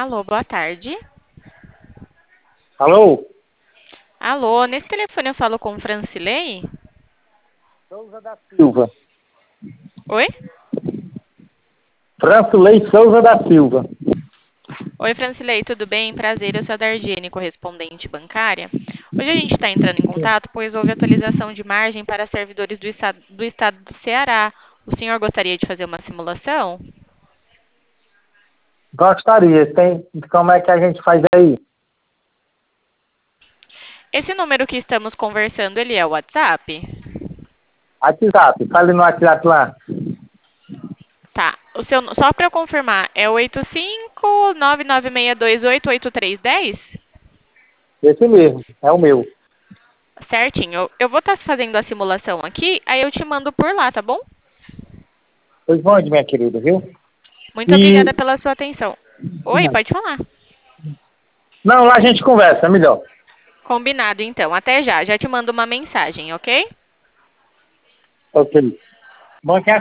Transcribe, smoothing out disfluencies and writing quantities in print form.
Alô, boa tarde. Alô? Alô, nesse telefone eu falo com Francilei? Souza da Silva. Oi? Francilei Souza da Silva. Oi, Francilei, tudo bem? Prazer, eu sou a Dargiene, correspondente bancária. Hoje a gente está entrando em contato, pois houve atualização de margem para servidores do estado do Ceará. O senhor gostaria de fazer uma simulação? Gostaria. Como é que a gente faz aí? Esse número que estamos conversando, ele é o WhatsApp? WhatsApp. Fale no WhatsApp lá. Tá. Só para eu confirmar, é o 85-996288310? Esse mesmo. É o meu. Certinho. Eu vou estar fazendo a simulação aqui, aí eu te mando por lá, tá bom? Pois onde, minha querida, viu? Muito E... obrigada pela sua atenção. Oi, pode falar. Não, lá a gente conversa. É melhor. Combinado, então. Até já. Já te mando uma mensagem, ok? Ok. Bom, que